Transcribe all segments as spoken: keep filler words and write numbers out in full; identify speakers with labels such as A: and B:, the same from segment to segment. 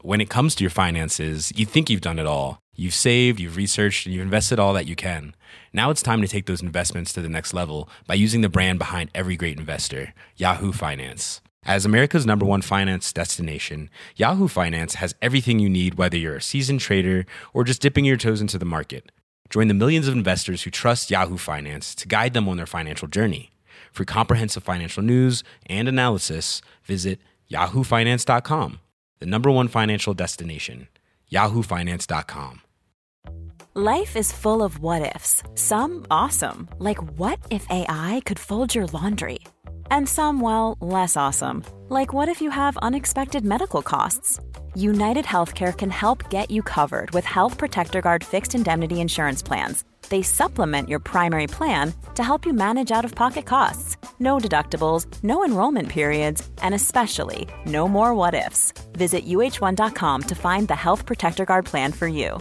A: when it comes to your finances, you think you've done it all. You've saved, you've researched, and you've invested all that you can. Now it's time to take those investments to the next level by using the brand behind every great investor, Yahoo Finance. As America's number one finance destination, Yahoo Finance has everything you need, whether you're a seasoned trader or just dipping your toes into the market. Join the millions of investors who trust Yahoo Finance to guide them on their financial journey. For comprehensive financial news and analysis, visit yahoo finance dot com, the number one financial destination, yahoo finance dot com.
B: Life is full of what-ifs, some awesome, like what if A I could fold your laundry? And some, well, less awesome, like what if you have unexpected medical costs? United Healthcare can help get you covered with Health Protector Guard fixed indemnity insurance plans. They supplement your primary plan to help you manage out-of-pocket costs. No deductibles, no enrollment periods, and especially no more what-ifs. Visit U H one dot com to find the Health Protector Guard plan for you.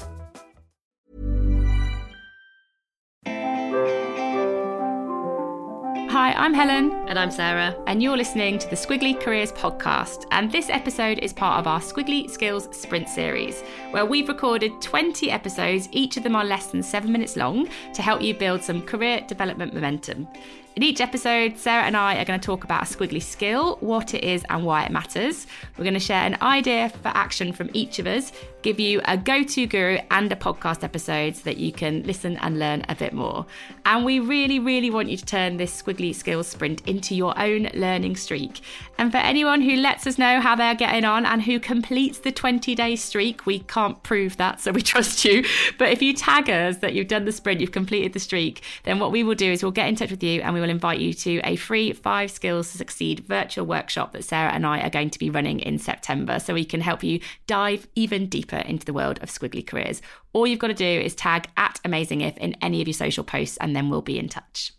C: Hi, I'm Helen.
D: And I'm Sarah.
C: And you're listening to the Squiggly Careers podcast. And this episode is part of our Squiggly Skills Sprint series, where we've recorded twenty episodes, each of them are less than seven minutes long, to help you build some career development momentum. In each episode, Sarah and I are going to talk about a squiggly skill, what it is and why it matters. We're going to share an idea for action from each of us, give you a go-to guru and a podcast episode so that you can listen and learn a bit more. And we really, really want you to turn this squiggly skills sprint into your own learning streak. And for anyone who lets us know how they're getting on and who completes the twenty-day streak, we can't prove that, so we trust you. But if you tag us that you've done the sprint, you've completed the streak, then what we will do is we'll get in touch with you and we will invite you to a free Five Skills to Succeed virtual workshop that Sarah and I are going to be running in September, so we can help you dive even deeper into the world of squiggly careers. All you've got to do is tag at AmazingIf in any of your social posts and then we'll be in touch.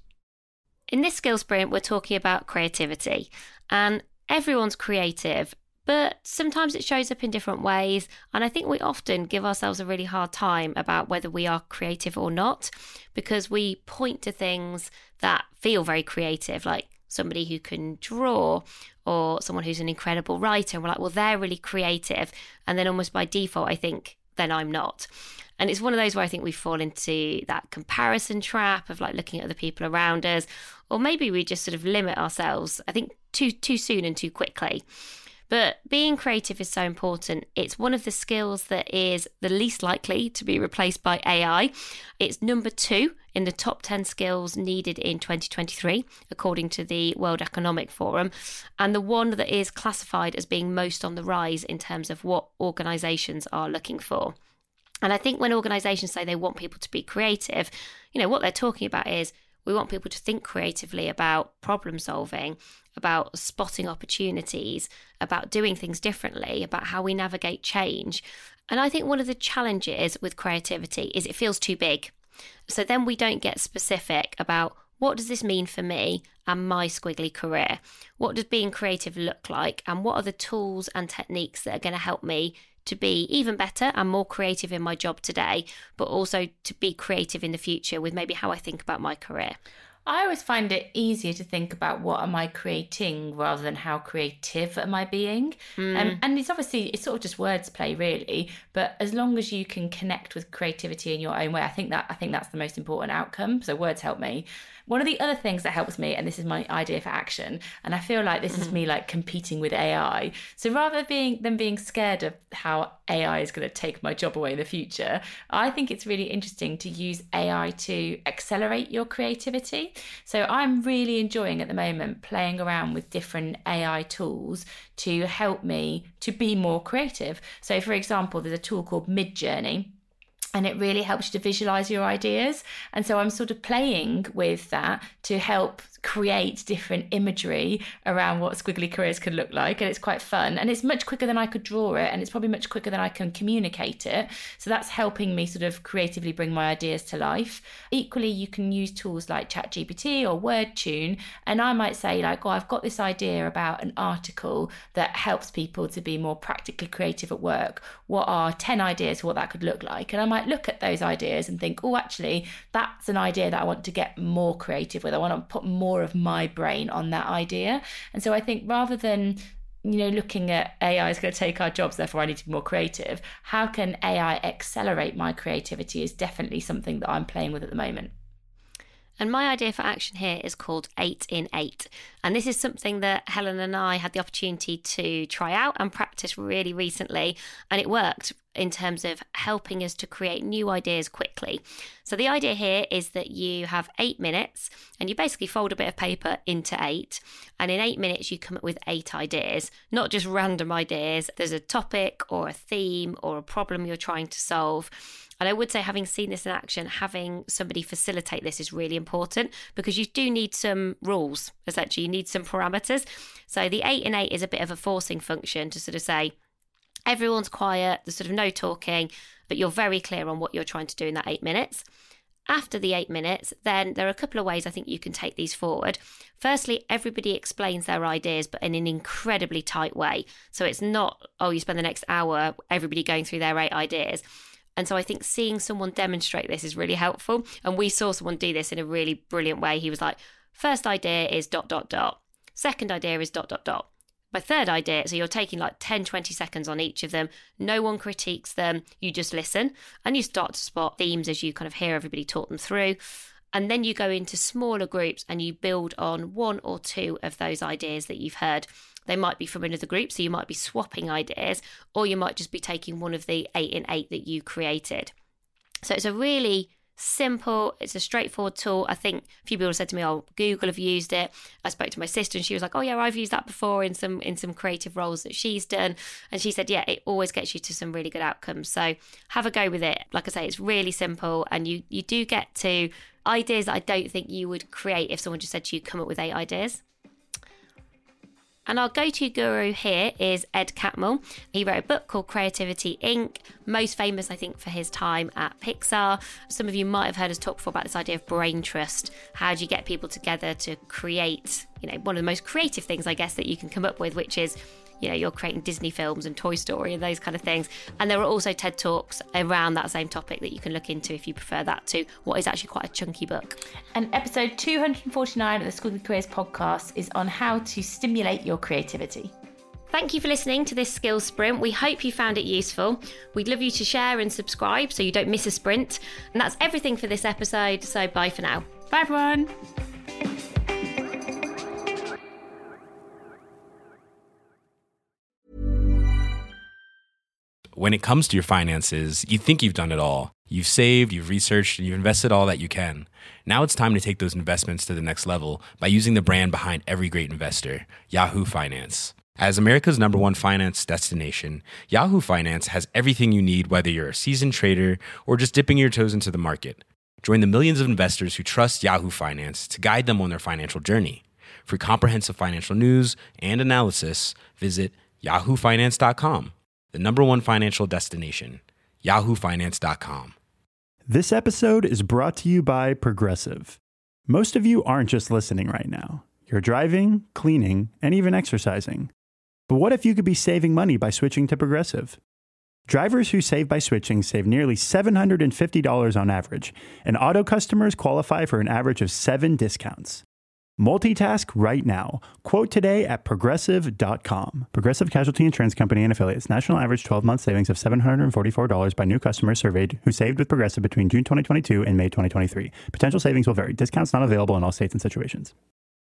D: In this skill sprint, we're talking about creativity, and everyone's creative, but sometimes it shows up in different ways. And I think we often give ourselves a really hard time about whether we are creative or not, because we point to things that feel very creative, like somebody who can draw or someone who's an incredible writer. And we're like, well, they're really creative. And then almost by default, I think, then I'm not. And it's one of those where I think we fall into that comparison trap of like looking at other people around us, or maybe we just sort of limit ourselves, I think, too too soon and too quickly. But being creative is so important. It's one of the skills that is the least likely to be replaced by A I. It's number two in the top ten skills needed in twenty twenty-three, according to the World Economic Forum, and the one that is classified as being most on the rise in terms of what organisations are looking for. And I think when organisations say they want people to be creative, you know, what they're talking about is we want people to think creatively about problem solving, about spotting opportunities, about doing things differently, about how we navigate change. And I think one of the challenges with creativity is it feels too big. So then we don't get specific about what does this mean for me and my squiggly career? What does being creative look like? And what are the tools and techniques that are going to help me to be even better and more creative in my job today, but also to be creative in the future with maybe how I think about my career?
E: I always find it easier to think about what am I creating rather than how creative am I being. Mm. Um, and it's obviously, it's sort of just words play really, but as long as you can connect with creativity in your own way, I think that I think that's the most important outcome. So words help me. One of the other things that helps me, and this is my idea for action, and I feel like this mm-hmm. is me like competing with A I. So rather than being, than being scared of how A I is going to take my job away in the future, I think it's really interesting to use A I to accelerate your creativity. So I'm really enjoying at the moment playing around with different A I tools to help me to be more creative. So for example, there's a tool called Midjourney, and it really helps you to visualize your ideas. And so I'm sort of playing with that to help create different imagery around what squiggly careers could look like. And it's quite fun. And it's much quicker than I could draw it. And it's probably much quicker than I can communicate it. So that's helping me sort of creatively bring my ideas to life. Equally, you can use tools like ChatGPT or WordTune. And I might say like, oh, I've got this idea about an article that helps people to be more practically creative at work. What are ten ideas for what that could look like? And I might look at those ideas and think, oh, actually, that's an idea that I want to get more creative with. I want to put more of my brain on that idea. And so I think rather than you know, looking at A I is going to take our jobs, therefore I need to be more creative. How can A I accelerate my creativity is definitely something that I'm playing with at the moment.
D: And my idea for action here is called eight in eight. And this is something that Helen and I had the opportunity to try out and practice really recently. And it worked in terms of helping us to create new ideas quickly. So the idea here is that you have eight minutes and you basically fold a bit of paper into eight. And in eight minutes, you come up with eight ideas, not just random ideas. There's a topic or a theme or a problem you're trying to solve. And I would say, having seen this in action, having somebody facilitate this is really important, because you do need some rules, essentially. You need some parameters. So the eight in eight is a bit of a forcing function to sort of say, everyone's quiet, there's sort of no talking, but you're very clear on what you're trying to do in that eight minutes. After the eight minutes, then there are a couple of ways I think you can take these forward. Firstly, everybody explains their ideas, but in an incredibly tight way. So it's not, oh, you spend the next hour, everybody going through their eight ideas. And so I think seeing someone demonstrate this is really helpful. And we saw someone do this in a really brilliant way. He was like, first idea is dot, dot, dot. Second idea is dot, dot, dot. My third idea, so you're taking like ten, twenty seconds on each of them. No one critiques them. You just listen and you start to spot themes as you kind of hear everybody talk them through. And then you go into smaller groups and you build on one or two of those ideas that you've heard. They might be from another group, so you might be swapping ideas, or you might just be taking one of the eight in eight that you created. So it's a really simple, it's a straightforward tool. I think a few people said to me, oh, Google have used it. I spoke to my sister and she was like, oh yeah, I've used that before in some in some creative roles that she's done. And she said, yeah, it always gets you to some really good outcomes. So have a go with it. Like I say, it's really simple, and you you do get to ideas that I don't think you would create if someone just said to you, come up with eight ideas. And our go-to guru here is Ed Catmull. He wrote a book called Creativity Incorporated, most famous, I think, for his time at Pixar. Some of you might have heard us talk before about this idea of brain trust. How do you get people together to create, you know, one of the most creative things, I guess, that you can come up with, which is, you know, you're creating Disney films and Toy Story and those kind of things. And there are also TED Talks around that same topic that you can look into if you prefer that to what is actually quite a chunky book.
E: And episode two hundred forty-nine of the Squiggly Careers podcast is on how to stimulate your creativity.
D: Thank you for listening to this skills sprint. We hope you found it useful. We'd love you to share and subscribe so you don't miss a sprint. And that's everything for this episode. So bye for now.
E: Bye, everyone.
A: When it comes to your finances, you think you've done it all. You've saved, you've researched, and you've invested all that you can. Now it's time to take those investments to the next level by using the brand behind every great investor, Yahoo Finance. As America's number one finance destination, Yahoo Finance has everything you need, whether you're a seasoned trader or just dipping your toes into the market. Join the millions of investors who trust Yahoo Finance to guide them on their financial journey. For comprehensive financial news and analysis, visit yahoo finance dot com. The number one financial destination, yahoo finance dot com.
F: This episode is brought to you by Progressive. Most of you aren't just listening right now. You're driving, cleaning, and even exercising. But what if you could be saving money by switching to Progressive? Drivers who save by switching save nearly seven hundred fifty dollars on average, and auto customers qualify for an average of seven discounts. Multitask right now. Quote today at progressive dot com. Progressive Casualty Insurance Company and Affiliates. National average twelve-month savings of seven hundred forty-four dollars by new customers surveyed who saved with Progressive between June twenty twenty-two and May twenty twenty-three. Potential savings will vary. Discounts not available in all states and situations.